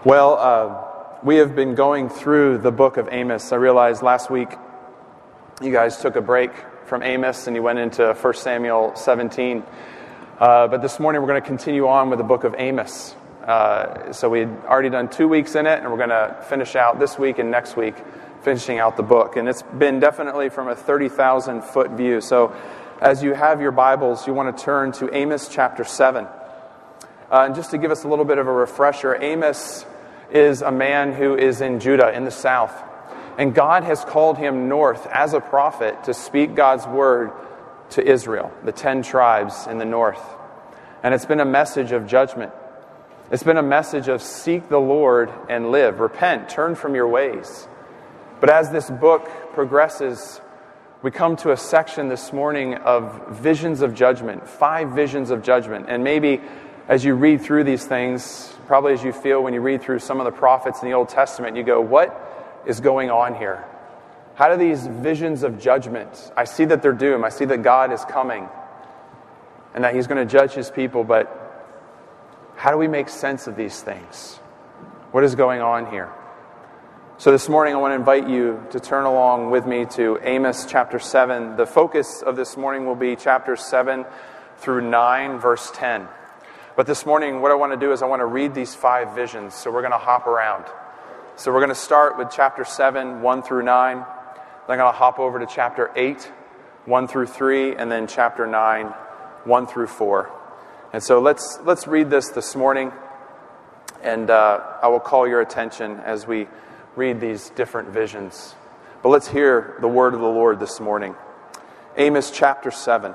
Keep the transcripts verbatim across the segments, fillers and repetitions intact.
Well, uh, we have been going through the book of Amos. I realized last week you guys took a break from Amos and you went into First Samuel seventeen. Uh, but this morning we're going to continue on with the book of Amos. Uh, so we had already done two weeks in it, and we're going to finish out this week and next week, finishing out the book. And it's been definitely from a thirty thousand foot view. So as you have your Bibles, you want to turn to Amos chapter seven. Uh, and just to give us a little bit of a refresher, Amos is a man who is in Judah, in the south. And God has called him north as a prophet to speak God's word to Israel, the ten tribes in the north. And it's been a message of judgment. It's been a message of seek the Lord and live. Repent, turn from your ways. But as this book progresses, we come to a section this morning of visions of judgment, five visions of judgment. And maybe as you read through these things, probably as you feel when you read through some of the prophets in the Old Testament, you go, what is going on here? How do these visions of judgment, I see that they're doom, I see that God is coming and that He's going to judge His people, but how do we make sense of these things? What is going on here? So this morning I want to invite you to turn along with me to Amos chapter seven. The focus of this morning will be chapters seven through nine, verse ten. But this morning, what I want to do is I want to read these five visions. So we're going to hop around. So we're going to start with chapter seven, one through nine. Then I'm going to hop over to chapter eight, one through three, and then chapter nine, one through four. And so let's let's read this this morning, and uh, I will call your attention as we read these different visions. But let's hear the word of the Lord this morning. Amos chapter seven.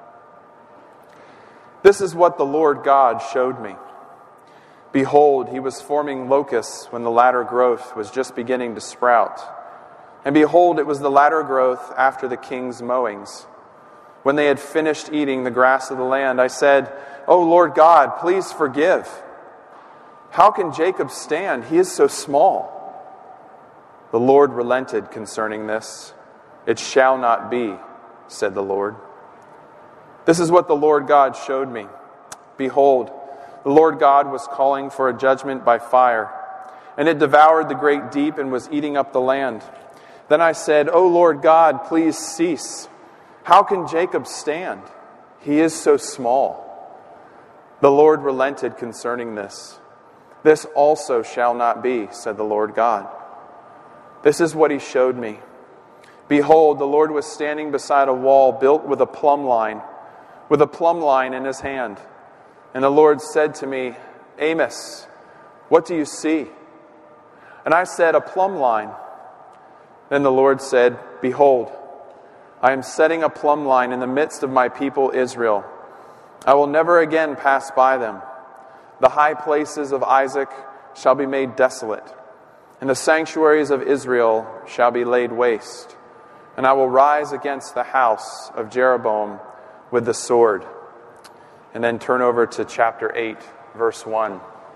This is what the Lord God showed me. Behold, He was forming locusts when the latter growth was just beginning to sprout. And behold, it was the latter growth after the king's mowings. When they had finished eating the grass of the land, I said, O Lord God, please forgive. How can Jacob stand? He is so small. The Lord relented concerning this. It shall not be, said the Lord. This is what the Lord God showed me. Behold, the Lord God was calling for a judgment by fire, and it devoured the great deep and was eating up the land. Then I said, O Lord God, please cease. How can Jacob stand? He is so small. The Lord relented concerning this. This also shall not be, said the Lord God. This is what He showed me. Behold, the Lord was standing beside a wall built with a plumb line, with a plumb line in His hand. And the Lord said to me, Amos, what do you see? And I said, a plumb line. Then the Lord said, Behold, I am setting a plumb line in the midst of my people Israel. I will never again pass by them. The high places of Isaac shall be made desolate, and the sanctuaries of Israel shall be laid waste. And I will rise against the house of Jeroboam with the sword. And then turn over to chapter eight, verse one.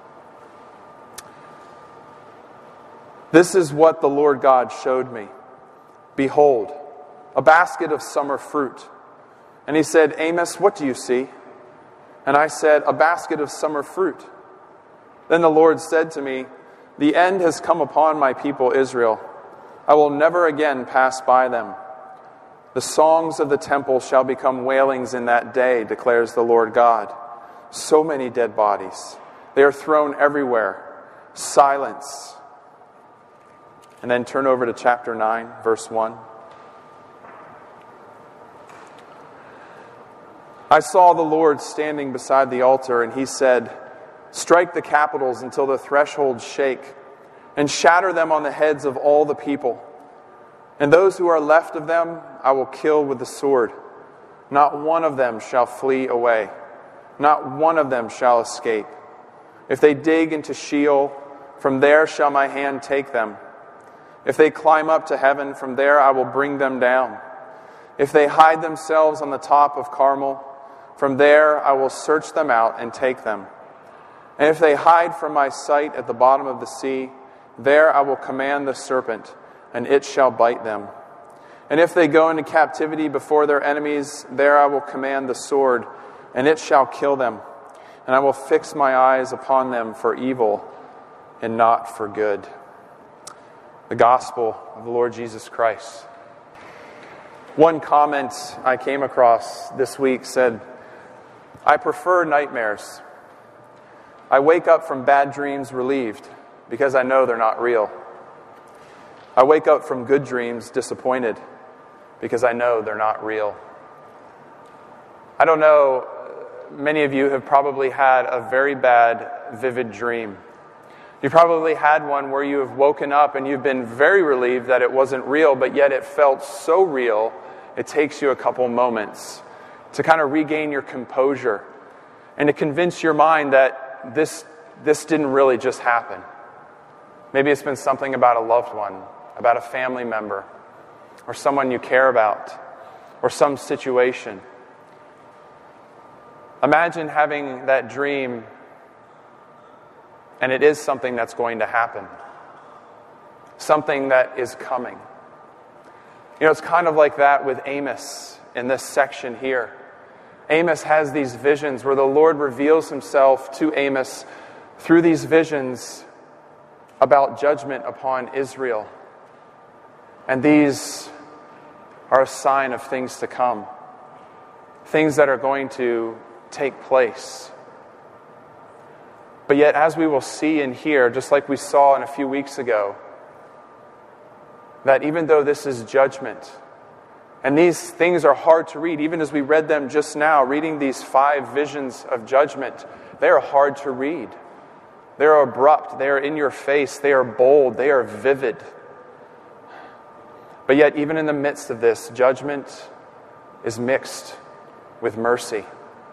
This is what the Lord God showed me. Behold, a basket of summer fruit. And He said, Amos, what do you see? And I said, a basket of summer fruit. Then the Lord said to me, the end has come upon my people Israel. I will never again pass by them. The songs of the temple shall become wailings in that day, declares the Lord God. So many dead bodies. They are thrown everywhere. Silence. And then turn over to chapter nine, verse one. I saw the Lord standing beside the altar, and He said, strike the capitals until the thresholds shake, and shatter them on the heads of all the people. And those who are left of them I will kill with the sword. Not one of them shall flee away. Not one of them shall escape. If they dig into Sheol, from there shall my hand take them. If they climb up to heaven, from there I will bring them down. If they hide themselves on the top of Carmel, from there I will search them out and take them. And if they hide from my sight at the bottom of the sea, there I will command the serpent, and it shall bite them. And if they go into captivity before their enemies, there I will command the sword, and it shall kill them. And I will fix my eyes upon them for evil, and not for good. The gospel of the Lord Jesus Christ. One comment I came across this week said, "I prefer nightmares. I wake up from bad dreams relieved because I know they're not real. I wake up from good dreams disappointed because I know they're not real." I don't know, many of you have probably had a very bad, vivid dream. You probably had one where you have woken up and you've been very relieved that it wasn't real, but yet it felt so real, it takes you a couple moments to kind of regain your composure and to convince your mind that this, this didn't really just happen. Maybe it's been something about a loved one, about a family member, or someone you care about, or some situation. Imagine having that dream, and it is something that's going to happen. Something that is coming. You know, it's kind of like that with Amos in this section here. Amos has these visions where the Lord reveals himself to Amos through these visions about judgment upon Israel. And these are a sign of things to come. Things that are going to take place. But yet, as we will see and hear, just like we saw in a few weeks ago, that even though this is judgment, and these things are hard to read, even as we read them just now, reading these five visions of judgment, they are hard to read. They are abrupt, they are in your face, they are bold, they are vivid. But yet, even in the midst of this, judgment is mixed with mercy.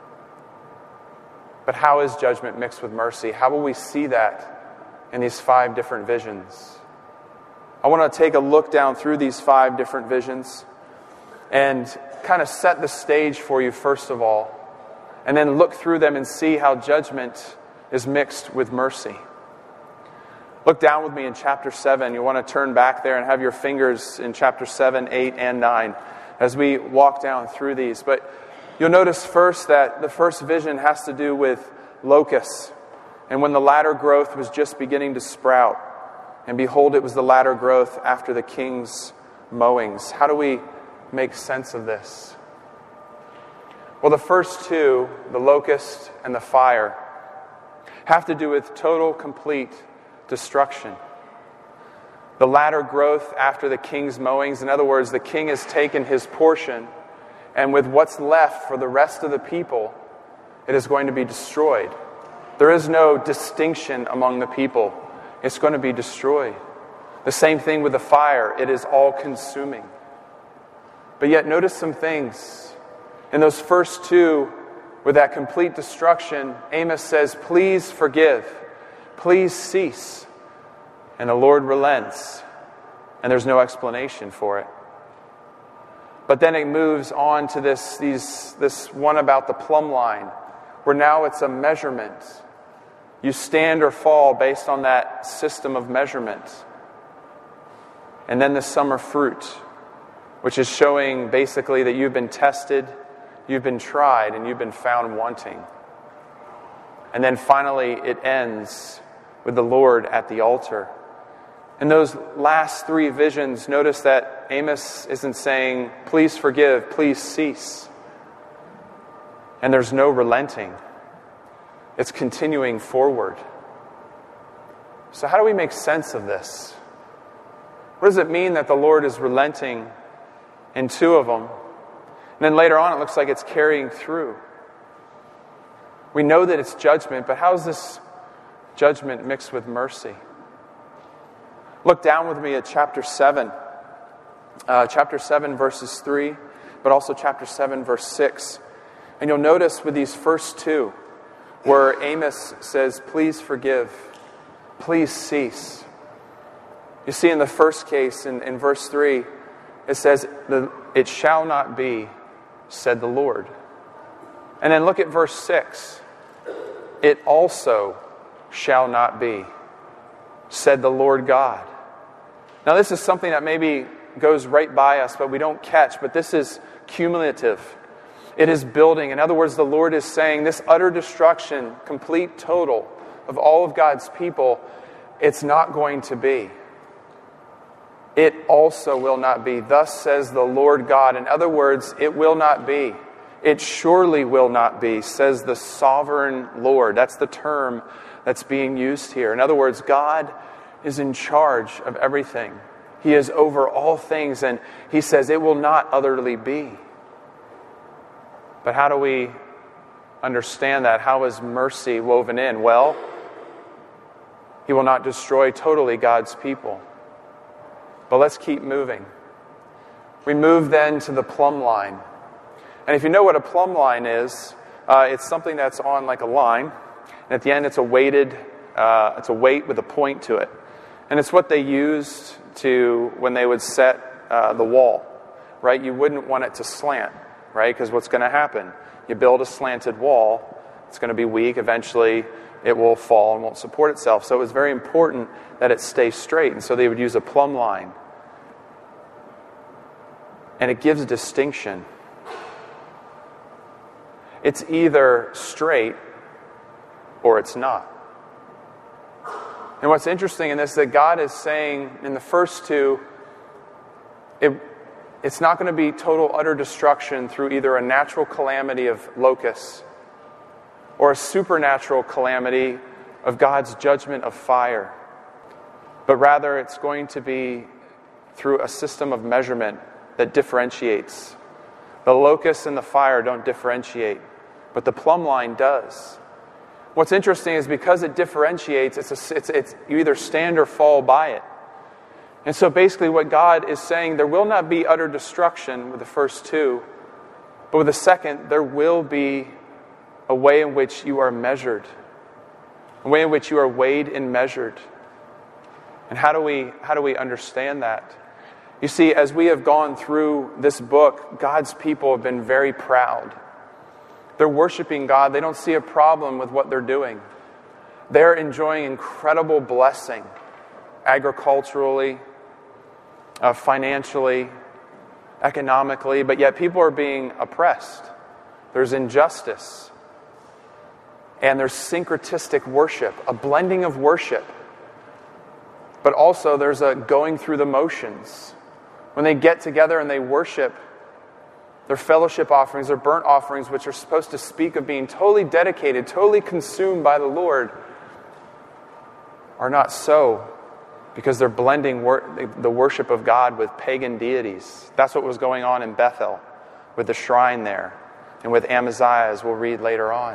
But how is judgment mixed with mercy? How will we see that in these five different visions? I want to take a look down through these five different visions and kind of set the stage for you first of all, and then look through them and see how judgment is mixed with mercy. Look down with me in chapter seven. You want to turn back there and have your fingers in chapter seven, eight, and nine as we walk down through these. But you'll notice first that the first vision has to do with locusts. And when the latter growth was just beginning to sprout, and behold, it was the latter growth after the king's mowings. How do we make sense of this? Well, the first two, the locust and the fire, have to do with total, complete destruction. The latter growth after the king's mowings, in other words, the king has taken his portion, and with what's left for the rest of the people, it is going to be destroyed. There is no distinction among the people. It's going to be destroyed. The same thing with the fire. It is all consuming. But yet notice some things. In those first two, with that complete destruction, Amos says, "Please forgive. Please cease." And the Lord relents. And there's no explanation for it. But then it moves on to this, these, this one about the plumb line, where now it's a measurement. You stand or fall based on that system of measurement. And then the summer fruit, which is showing basically that you've been tested, you've been tried, and you've been found wanting. And then finally it ends with the Lord at the altar. In those last three visions, notice that Amos isn't saying, "Please forgive, please cease." And there's no relenting. It's continuing forward. So how do we make sense of this? What does it mean that the Lord is relenting in two of them? And then later on it looks like it's carrying through. We know that it's judgment, but how is this judgment mixed with mercy? Look down with me at chapter seven. Uh, chapter seven verses three, but also chapter seven verse six. And you'll notice with these first two, where Amos says, "Please forgive, please cease." You see in the first case, in, in verse three, it says, "It shall not be, said the Lord." And then look at verse six. "It also shall not be, said the Lord God." Now this is something that maybe goes right by us, but we don't catch, but this is cumulative. It is building. In other words, the Lord is saying this utter destruction, complete total of all of God's people, it's not going to be. It also will not be. Thus says the Lord God. In other words, it will not be. It surely will not be, says the sovereign Lord. That's the term that's being used here. In other words, God is in charge of everything. He is over all things, and he says it will not utterly be. But how do we understand that? How is mercy woven in? Well, he will not destroy totally God's people. But let's keep moving. We move then to the plumb line. And if you know what a plumb line is, uh, it's something that's on like a line. And at the end, it's a weighted, uh, it's a weight with a point to it. And it's what they used to when they would set uh, the wall, right? You wouldn't want it to slant, right? Because what's going to happen? You build a slanted wall, it's going to be weak. Eventually, it will fall and won't support itself. So it was very important that it stay straight. And so they would use a plumb line. And it gives a distinction. It's either straight or it's not. And what's interesting in this is that God is saying in the first two, it, it's not going to be total, utter destruction through either a natural calamity of locusts or a supernatural calamity of God's judgment of fire. But rather, it's going to be through a system of measurement that differentiates. The locusts and the fire don't differentiate, but the plumb line does. What's interesting is because it differentiates, it's, a, it's, it's you either stand or fall by it. And so basically what God is saying, there will not be utter destruction with the first two, but with the second, there will be a way in which you are measured, a way in which you are weighed and measured. And how do we, how do we understand that? You see, as we have gone through this book, God's people have been very proud. They're worshiping God. They don't see a problem with what they're doing. They're enjoying incredible blessing, agriculturally, uh, financially, economically, but yet people are being oppressed. There's injustice. And there's syncretistic worship, a blending of worship. But also there's a going through the motions. When they get together and they worship, their fellowship offerings, their burnt offerings, which are supposed to speak of being totally dedicated, totally consumed by the Lord, are not so, because they're blending wor- the worship of God with pagan deities. That's what was going on in Bethel with the shrine there, and with Amaziah, as we'll read later on.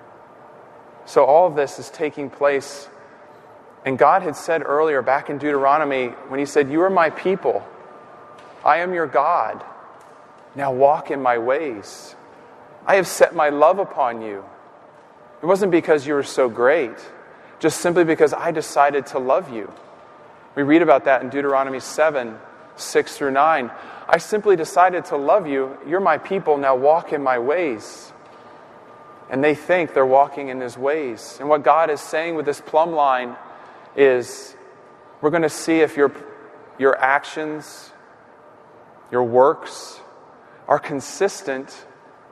So all of this is taking place. And God had said earlier, back in Deuteronomy, when he said, "You are my people. I am your God. Now walk in my ways. I have set my love upon you." It wasn't because you were so great, just simply because I decided to love you. We read about that in Deuteronomy seven, six through nine. I simply decided to love you. You're my people. Now walk in my ways. And they think they're walking in his ways. And what God is saying with this plumb line is, we're going to see if your, your actions, your works, are consistent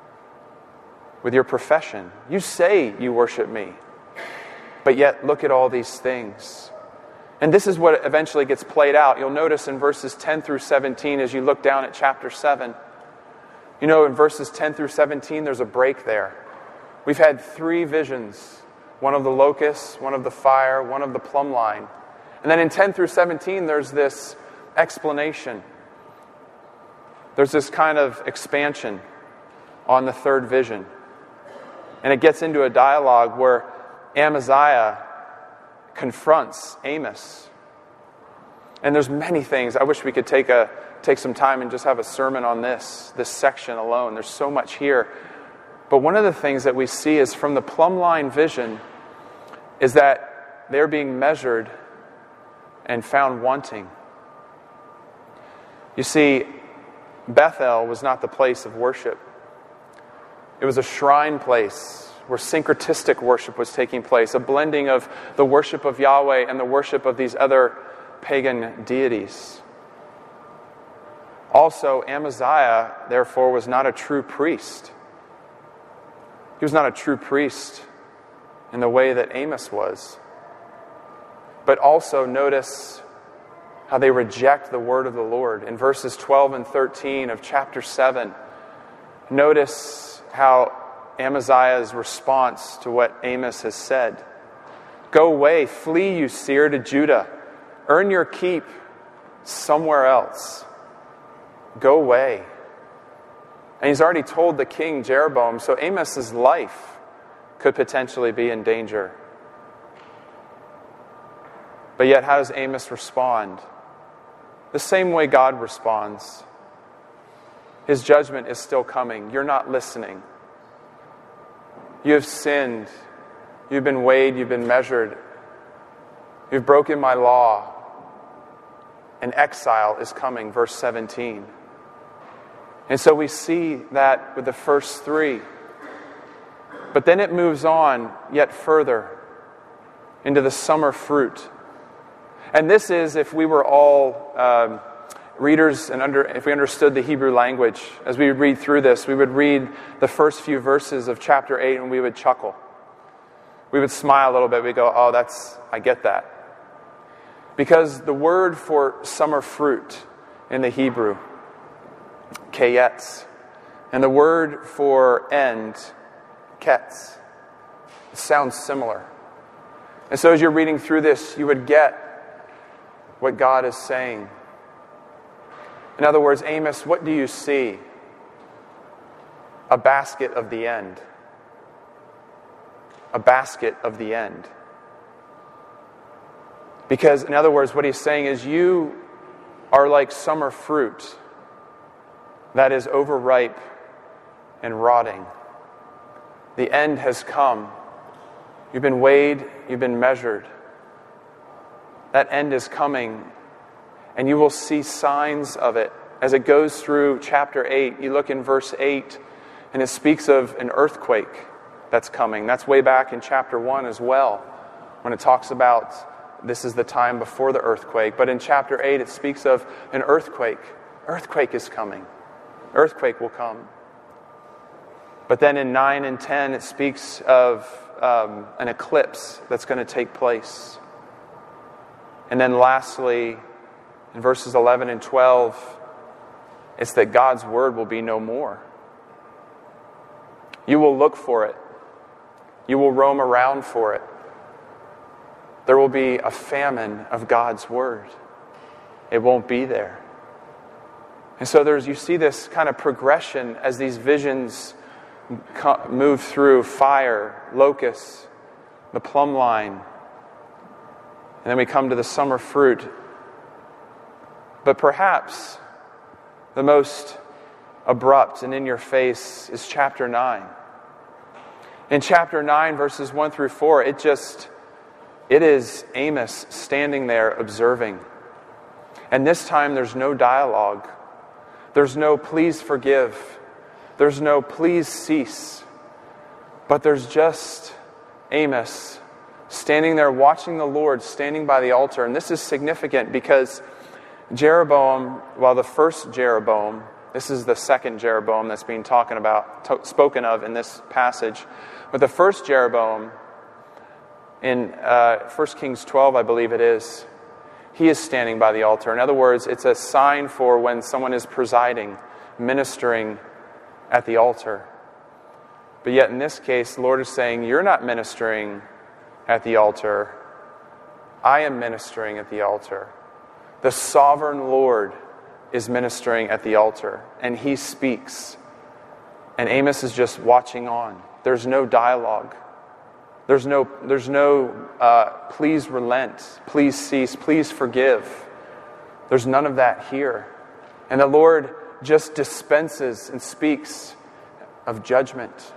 with your profession. You say you worship me, but yet look at all these things. And this is what eventually gets played out. You'll notice in verses ten through seventeen, as you look down at chapter seven, you know, in verses ten through seventeen, there's a break there. We've had three visions, one of the locusts, one of the fire, one of the plumb line. And then in ten through seventeen, there's this explanation. There's this kind of expansion on the third vision. And it gets into a dialogue where Amaziah confronts Amos. And there's many things. I wish we could take a take some time and just have a sermon on this, this section alone. There's so much here. But one of the things that we see is from the plumb line vision is that they're being measured and found wanting. You see, Bethel was not the place of worship. It was a shrine place where syncretistic worship was taking place, a blending of the worship of Yahweh and the worship of these other pagan deities. Also, Amaziah, therefore, was not a true priest. He was not a true priest in the way that Amos was. But also notice how they reject the word of the Lord. In verses twelve and thirteen of chapter seven, notice how Amaziah's response to what Amos has said. Go away, flee, you seer, to Judah. Earn your keep somewhere else. Go away. And he's already told the king Jeroboam, so Amos's life could potentially be in danger. But yet, how does Amos respond? The same way God responds. His judgment is still coming. You're not listening. You have sinned. You've been weighed. You've been measured. You've broken my law. And exile is coming, verse seventeen. And so we see that with the first three. But then it moves on yet further into the summer fruit. And this is, if we were all um, readers and under, if we understood the Hebrew language, as we would read through this, we would read the first few verses of chapter eight and we would chuckle. We would smile a little bit. We'd go, oh, that's, I get that. Because the word for summer fruit in the Hebrew, kayetz, and the word for end, ketz, it sounds similar. And so as you're reading through this, you would get what God is saying. In other words, Amos, what do you see? A basket of the end. A basket of the end. Because, in other words, what he's saying is you are like summer fruit that is overripe and rotting. The end has come. You've been weighed, you've been measured. That end is coming, and you will see signs of it. As it goes through chapter eight, you look in verse eight, and it speaks of an earthquake that's coming. That's way back in chapter one as well, when it talks about this is the time before the earthquake. But in chapter eight, it speaks of an earthquake. Earthquake is coming. Earthquake will come. But then in nine and ten, it speaks of um, an eclipse that's going to take place. And then lastly, in verses eleven and twelve, it's that God's word will be no more. You will look for it. You will roam around for it. There will be a famine of God's word. It won't be there. And so there's, you see this kind of progression as these visions move through fire, locusts, the plumb line. And then we come to the summer fruit. But perhaps the most abrupt and in your face is chapter nine. In chapter nine, verses one through four, it just, it is Amos standing there observing. And this time there's no dialogue. There's no please forgive. There's no please cease. But there's just Amos standing there watching the Lord, standing by the altar. And this is significant because Jeroboam, well, the first Jeroboam, this is the second Jeroboam that's being talking about, to, spoken of in this passage. But the first Jeroboam, in uh, First Kings twelve, I believe it is, he is standing by the altar. In other words, it's a sign for when someone is presiding, ministering at the altar. But yet in this case, the Lord is saying, you're not ministering at the altar. I am ministering at the altar. The sovereign Lord is ministering at the altar, and he speaks. And Amos is just watching on. There's no dialogue. There's no, there's no uh, please relent, please cease, please forgive. There's none of that here. And the Lord just dispenses and speaks of judgment,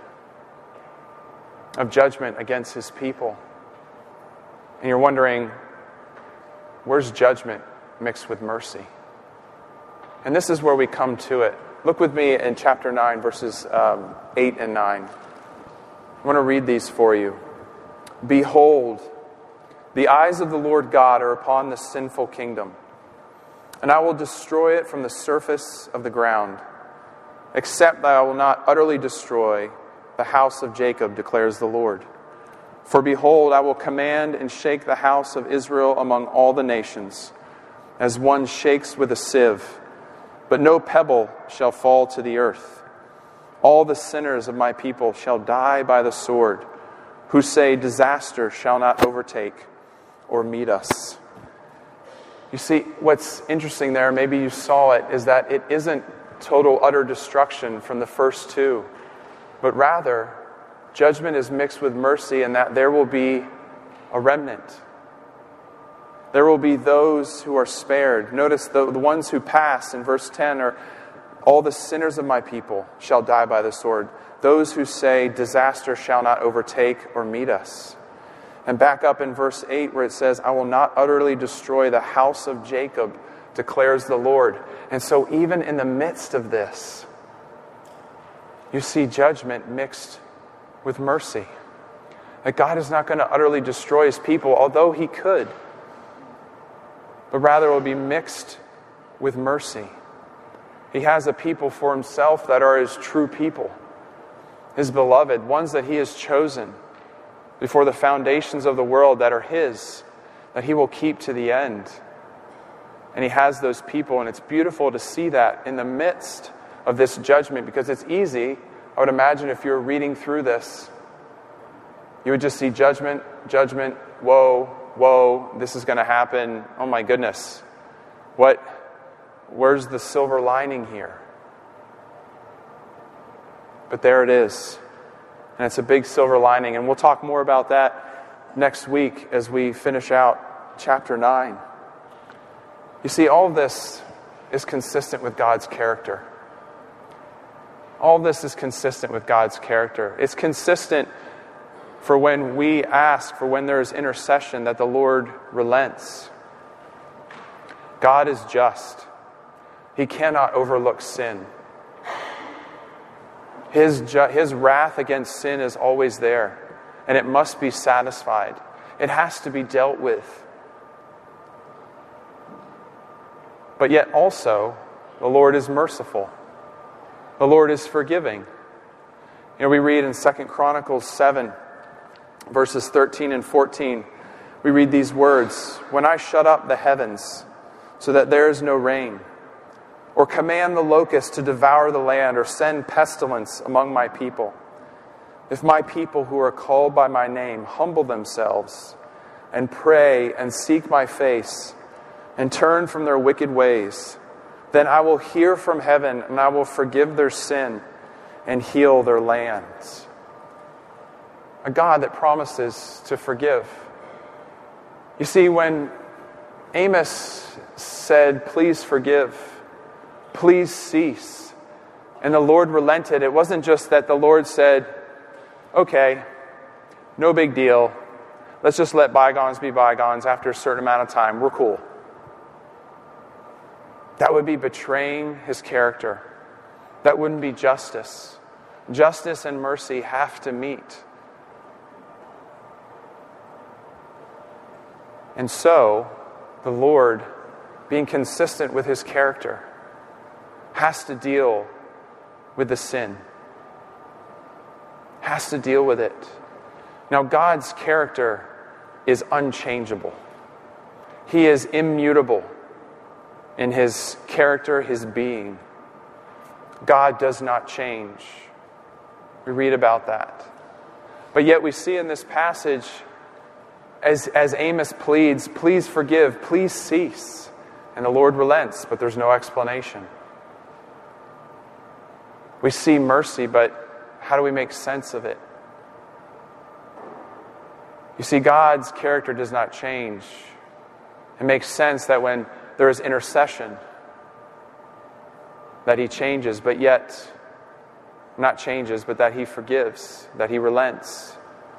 of judgment against his people. And you're wondering, where's judgment mixed with mercy? And this is where we come to it. Look with me in chapter nine, verses um, eight and nine. I want to read these for you. Behold, the eyes of the Lord God are upon the sinful kingdom, and I will destroy it from the surface of the ground, except that I will not utterly destroy the house of Jacob, declares the Lord. For behold, I will command and shake the house of Israel among all the nations, as one shakes with a sieve, but no pebble shall fall to the earth. All the sinners of my people shall die by the sword, who say, disaster shall not overtake or meet us. You see, what's interesting there, maybe you saw it, is that it isn't total, utter destruction from the first two, but rather, judgment is mixed with mercy, and that there will be a remnant. There will be those who are spared. Notice the, the ones who pass in verse ten are, all the sinners of my people shall die by the sword. Those who say, disaster shall not overtake or meet us. And back up in verse eight where it says, I will not utterly destroy the house of Jacob, declares the Lord. And so even in the midst of this, you see judgment mixed with mercy. That God is not going to utterly destroy his people, although he could. But rather it will be mixed with mercy. He has a people for himself that are his true people, his beloved, ones that he has chosen before the foundations of the world, that are his, that he will keep to the end. And he has those people, and it's beautiful to see that in the midst of this judgment, because it's easy, I would imagine, if you're reading through this, you would just see judgment, judgment, woe, woe, this is going to happen, oh my goodness. What, where's the silver lining here? But there it is. And it's a big silver lining, and we'll talk more about that next week as we finish out chapter nine. You see, all of this is consistent with God's character. All of this is consistent with God's character. It's consistent for when we ask, for when there is intercession, that the Lord relents. God is just. He cannot overlook sin. His, ju- his wrath against sin is always there, and it must be satisfied. It has to be dealt with. But yet also, the Lord is merciful. The Lord is forgiving. You know, we read in Second Chronicles seven, verses thirteen and fourteen, we read these words, when I shut up the heavens so that there is no rain, or command the locust to devour the land, or send pestilence among my people, if my people who are called by my name humble themselves and pray and seek my face and turn from their wicked ways, then I will hear from heaven and I will forgive their sin and heal their lands. A God that promises to forgive. You see, when Amos said, please forgive, please cease, and the Lord relented, it wasn't just that the Lord said, okay, no big deal, let's just let bygones be bygones. After a certain amount of time, we're cool. That would be betraying his character. That wouldn't be justice. Justice and mercy have to meet. And so, the Lord, being consistent with his character, has to deal with the sin. Has to deal with it. Now, God's character is unchangeable. He is immutable in his character, his being. God does not change. We read about that. But yet we see in this passage, as, as Amos pleads, please forgive, please cease. And the Lord relents, but there's no explanation. We see mercy, but how do we make sense of it? You see, God's character does not change. It makes sense that when there is intercession, that he changes, but yet, not changes, but that he forgives, that he relents.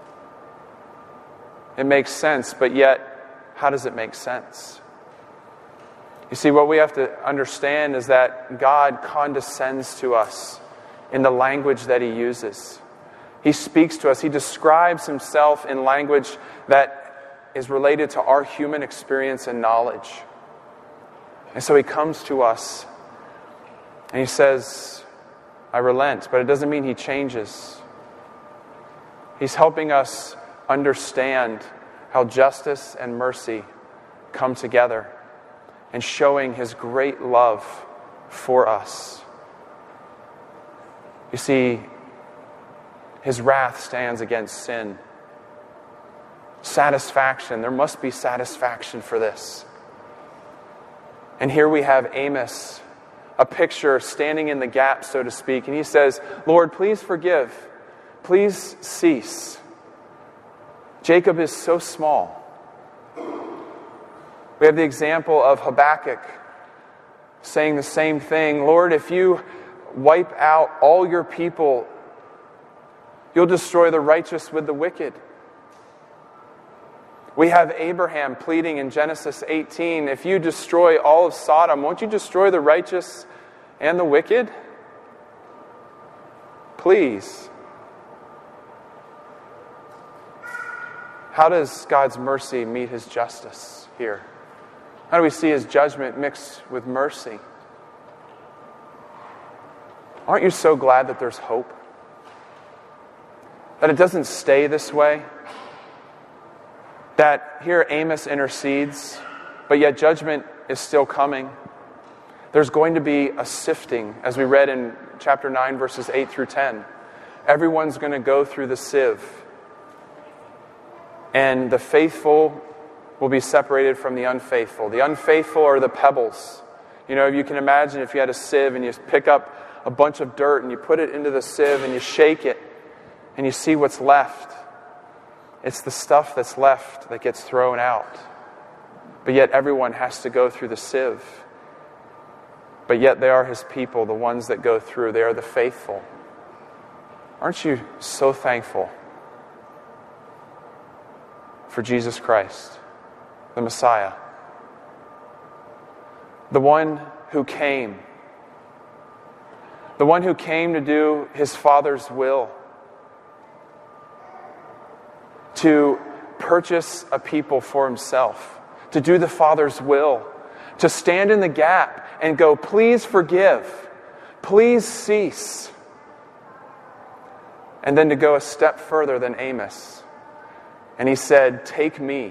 It makes sense, but yet, how does it make sense? You see, what we have to understand is that God condescends to us in the language that he uses. He speaks to us. He describes himself in language that is related to our human experience and knowledge. And so he comes to us and he says, I relent, but it doesn't mean he changes. He's helping us understand how justice and mercy come together, and showing his great love for us. You see, his wrath stands against sin. Satisfaction, there must be satisfaction for this. And here we have Amos, a picture standing in the gap, so to speak, and he says, Lord, please forgive. Please cease. Jacob is so small. We have the example of Habakkuk saying the same thing. Lord, if you wipe out all your people, you'll destroy the righteous with the wicked. We have Abraham pleading in Genesis eighteen, if you destroy all of Sodom, won't you destroy the righteous and the wicked? Please. How does God's mercy meet his justice here? How do we see his judgment mixed with mercy? Aren't you so glad that there's hope? That it doesn't stay this way? That here Amos intercedes, but yet judgment is still coming. There's going to be a sifting, as we read in chapter nine, verses eight through ten. Everyone's going to go through the sieve. And the faithful will be separated from the unfaithful. The unfaithful are the pebbles. You know, you can imagine if you had a sieve and you pick up a bunch of dirt and you put it into the sieve and you shake it and you see what's left. It's the stuff that's left that gets thrown out. But yet everyone has to go through the sieve. But yet they are his people, the ones that go through. They are the faithful. Aren't you so thankful for Jesus Christ, the Messiah, the one who came, the one who came to do his Father's will, to purchase a people for himself, to do the Father's will, to stand in the gap and go, please forgive, please cease, and then to go a step further than Amos. And he said, take me.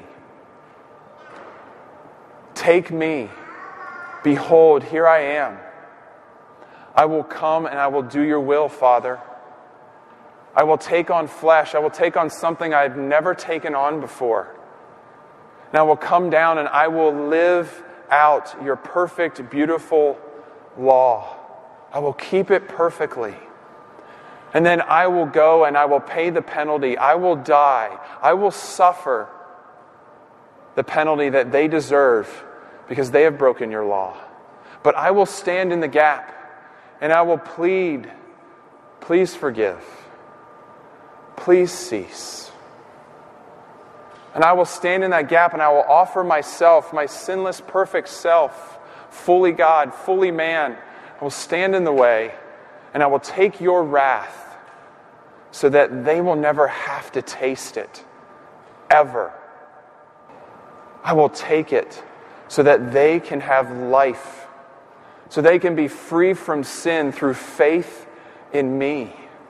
Take me. Behold, here I am. I will come and I will do your will, Father. I will take on flesh. I will take on something I've never taken on before. And I will come down and I will live out your perfect, beautiful law. I will keep it perfectly. And then I will go and I will pay the penalty. I will die. I will suffer the penalty that they deserve because they have broken your law. But I will stand in the gap and I will plead, please forgive. Please cease. And I will stand in that gap and I will offer myself, my sinless, perfect self, fully God, fully man. I will stand in the way and I will take your wrath so that they will never have to taste it, ever. I will take it so that they can have life, so they can be free from sin through faith in me.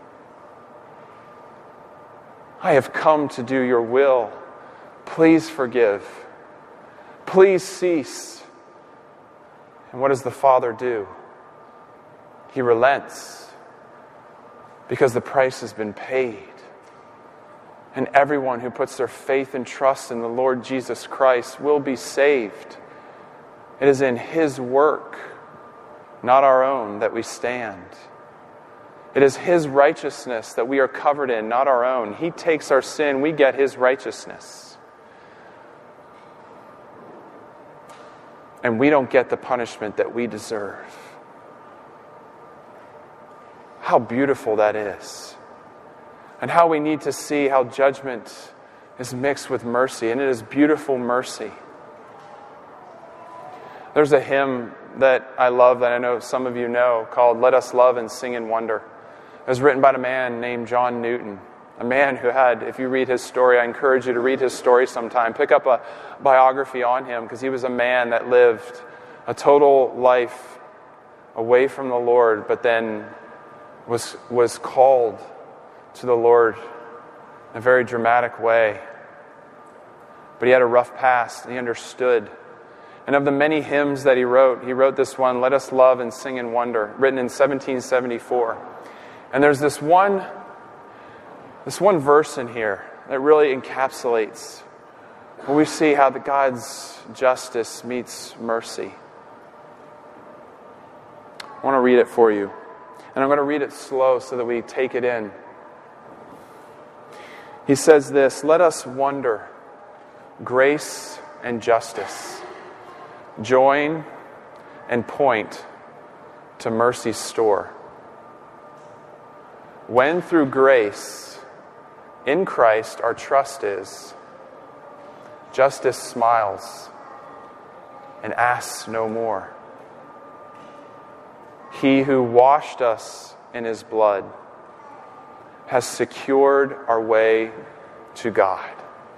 I have come to do your will. Please forgive. Please cease. And what does the Father do? He relents because the price has been paid. And everyone who puts their faith and trust in the Lord Jesus Christ will be saved. It is in his work, not our own, that we stand. It is his righteousness that we are covered in, not our own. He takes our sin, we get his righteousness. And we don't get the punishment that we deserve. How beautiful that is. And how we need to see how judgment is mixed with mercy. And it is beautiful mercy. There's a hymn that I love that I know some of you know called Let Us Love and Sing in Wonder. It was written by a man named John Newton. A man who had, if you read his story, I encourage you to read his story sometime. Pick up a biography on him because he was a man that lived a total life away from the Lord, but then was was called to the Lord in a very dramatic way. But he had a rough past, and he understood. And of the many hymns that he wrote, he wrote this one, Let Us Love and Sing in Wonder, written in seventeen seventy-four. And there's this one, this one verse in here that really encapsulates where we see how the God's justice meets mercy. I want to read it for you. And I'm going to read it slow so that we take it in. He says this, Let us wonder, grace and justice, join and point to mercy's store. When through grace in Christ our trust is, justice smiles and asks no more. He who washed us in his blood has secured our way to God.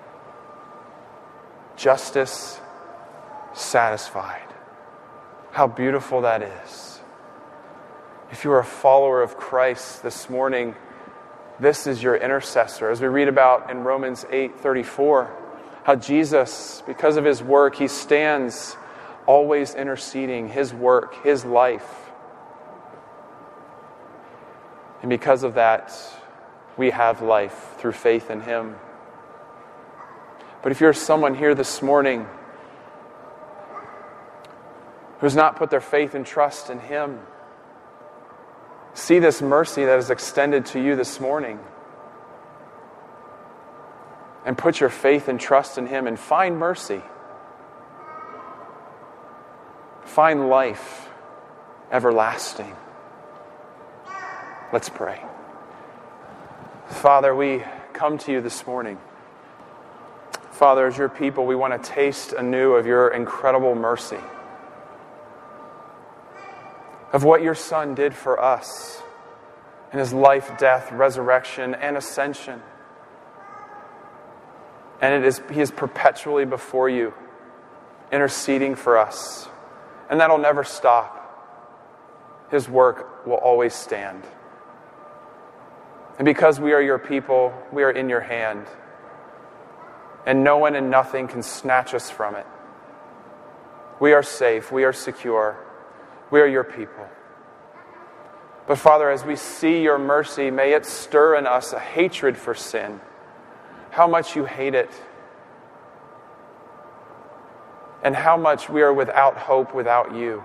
Justice satisfied. How beautiful that is. If you are a follower of Christ this morning, this is your intercessor. As we read about in Romans eight thirty-four, how Jesus, because of his work, he stands always interceding, his work, his life. And because of that, we have life through faith in him. But if you're someone here this morning who's not put their faith and trust in him, see this mercy that is extended to you this morning. And put your faith and trust in him and find mercy. Find life everlasting. Let's pray. Father, we come to you this morning. Father, as your people, we want to taste anew of your incredible mercy, of what your Son did for us in his life, death, resurrection, and ascension. And it is he is perpetually before you, interceding for us. And that'll never stop. His work will always stand. And because we are your people, we are in your hand. And no one and nothing can snatch us from it. We are safe. We are secure. We are your people. But Father, as we see your mercy, may it stir in us a hatred for sin. How much you hate it. And how much we are without hope without you.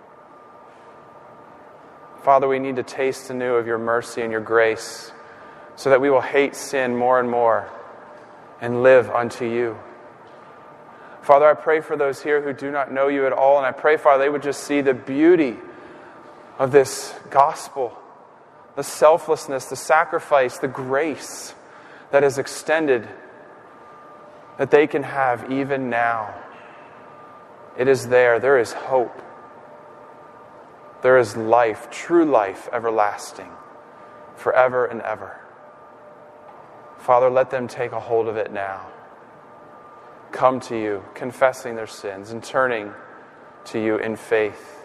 Father, we need to taste anew of your mercy and your grace so that we will hate sin more and more and live unto you. Father, I pray for those here who do not know you at all, and I pray, Father, they would just see the beauty of this gospel, the selflessness, the sacrifice, the grace that is extended, that they can have even now. It is there. There is hope. There is life, true life, everlasting, forever and ever. Father, let them take a hold of it now. Come to you, confessing their sins and turning to you in faith.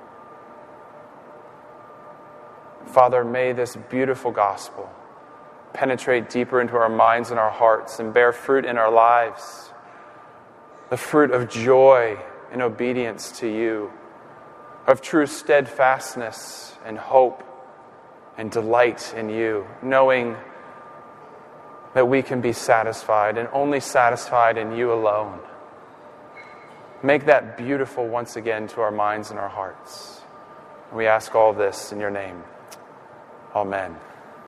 Father, may this beautiful gospel penetrate deeper into our minds and our hearts and bear fruit in our lives. The fruit of joy and obedience to you, of true steadfastness and hope and delight in you, knowing that we can be satisfied and only satisfied in you alone. Make that beautiful once again to our minds and our hearts. And we ask all this in your name. Amen.